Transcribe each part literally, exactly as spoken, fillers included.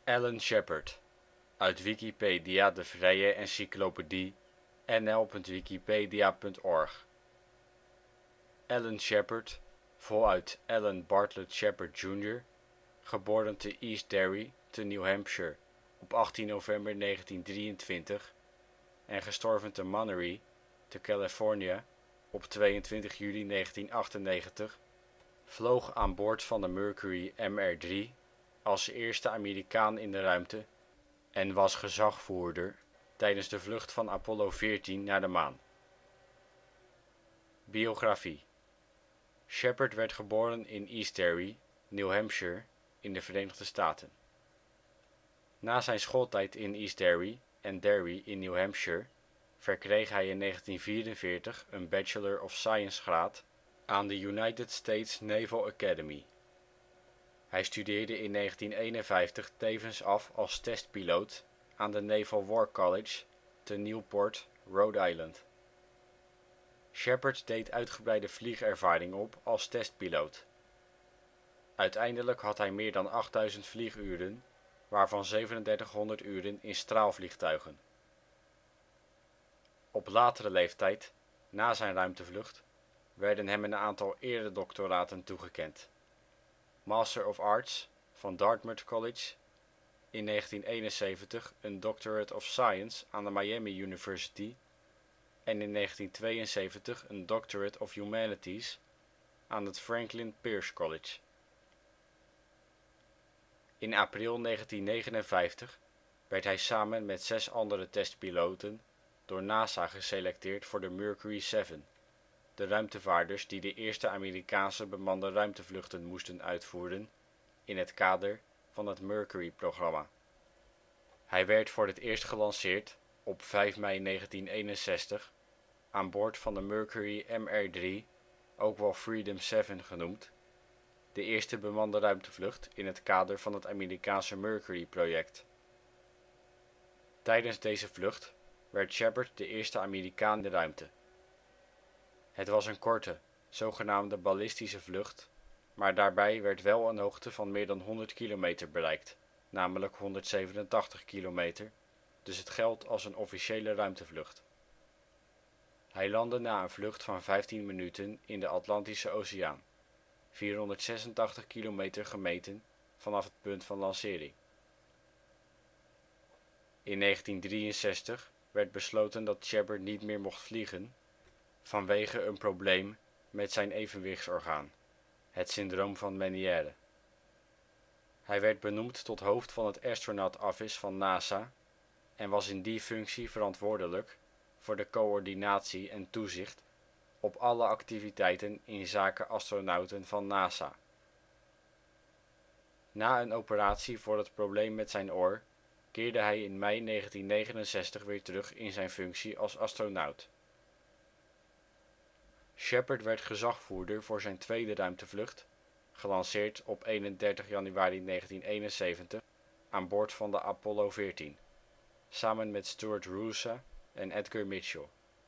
Alan Shepard, uit Wikipedia, de vrije encyclopedie. N L punt wikipedia punt org. Alan Shepard, voluit Alan Bartlett Shepard junior, geboren te East Derry te New Hampshire op achttien november negentiendrieëntwintig en gestorven te Monterey te Californië op tweeëntwintig juli negentienachtennegentig, vloog aan boord van de Mercury M R drie als eerste Amerikaan in de ruimte en was gezagvoerder tijdens de vlucht van Apollo veertien naar de maan. Biografie. Shepard werd geboren in East Derry, New Hampshire in de Verenigde Staten. Na zijn schooltijd in East Derry en Derry in New Hampshire verkreeg hij in negentien vierenveertig een Bachelor of Science graad aan de United States Naval Academy. Hij studeerde in negentien eenenvijftig tevens af als testpiloot aan de Naval War College te Newport, Rhode Island. Shepard deed uitgebreide vliegervaring op als testpiloot. Uiteindelijk had hij meer dan achtduizend vlieguren, waarvan zevenendertighonderd uren in straalvliegtuigen. Op latere leeftijd, na zijn ruimtevlucht, werden hem een aantal eredoctoraten toegekend: Master of Arts van Dartmouth College, in negentien eenenzeventig een Doctorate of Science aan de Miami University en in negentien tweeënzeventig een Doctorate of Humanities aan het Franklin Pierce College. In april negentien negenenvijftig werd hij samen met zes andere testpiloten door NASA geselecteerd voor de Mercury zeven, de ruimtevaarders die de eerste Amerikaanse bemande ruimtevluchten moesten uitvoeren in het kader van het Mercury-programma. Hij werd voor het eerst gelanceerd op vijf mei negentien eenenzestig aan boord van de Mercury M R drie, ook wel Freedom zeven genoemd, de eerste bemande ruimtevlucht in het kader van het Amerikaanse Mercury-project. Tijdens deze vlucht werd Shepard de eerste Amerikaan in de ruimte. Het was een korte, zogenaamde ballistische vlucht, maar daarbij werd wel een hoogte van meer dan honderd kilometer bereikt, namelijk honderdzevenentachtig kilometer, dus het geldt als een officiële ruimtevlucht. Hij landde na een vlucht van vijftien minuten in de Atlantische Oceaan, vierhonderdzesentachtig kilometer gemeten vanaf het punt van lancering. In negentien drieënzestig werd besloten dat Shepard niet meer mocht vliegen vanwege een probleem met zijn evenwichtsorgaan, het syndroom van Meniere. Hij werd benoemd tot hoofd van het Astronaut Office van NASA en was in die functie verantwoordelijk voor de coördinatie en toezicht op alle activiteiten inzake astronauten van NASA. Na een operatie voor het probleem met zijn oor keerde hij in mei negentien negenenzestig weer terug in zijn functie als astronaut. Shepard werd gezagvoerder voor zijn tweede ruimtevlucht, gelanceerd op eenendertig januari negentien eenenzeventig aan boord van de Apollo veertien, samen met Stuart Roosa en Edgar Mitchell.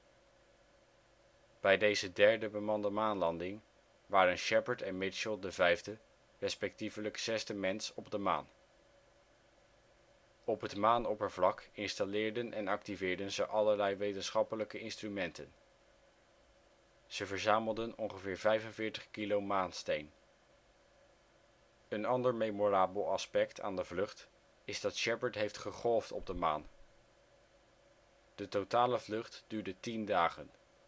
Bij deze derde bemande maanlanding waren Shepard en Mitchell de vijfde, respectievelijk zesde mens op de maan. Op het maanoppervlak installeerden en activeerden ze allerlei wetenschappelijke instrumenten. Ze verzamelden ongeveer vijfenveertig kilo maansteen. Een ander memorabel aspect aan de vlucht is dat Shepard heeft gegolfd op de maan. De totale vlucht duurde tien dagen.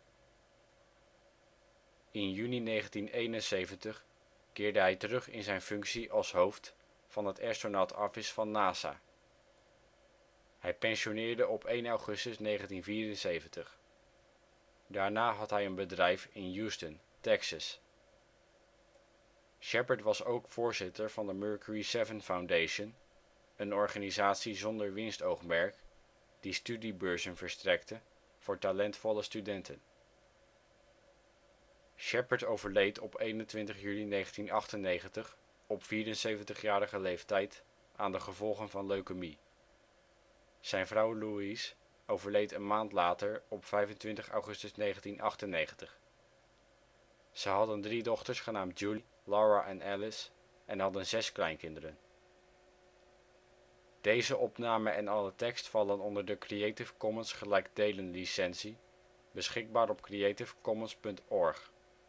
In juni negentien eenenzeventig keerde hij terug in zijn functie als hoofd van het Astronaut Office van NASA. Hij pensioneerde op één augustus negentien vierenzeventig. Daarna had hij een bedrijf in Houston, Texas. Shepard was ook voorzitter van de Mercury zeven Foundation, een organisatie zonder winstoogmerk die studiebeurzen verstrekte voor talentvolle studenten. Shepard overleed op eenentwintig juli negentien achtennegentig op vierenzeventigjarige leeftijd aan de gevolgen van leukemie. Zijn vrouw Louise overleed een maand later op vijfentwintig augustus negentien achtennegentig. Ze hadden drie dochters genaamd Julie, Laura en Alice en hadden zes kleinkinderen. alle tekst vallen onder de Creative Commons gelijkdelen licentie, beschikbaar op creativecommons punt org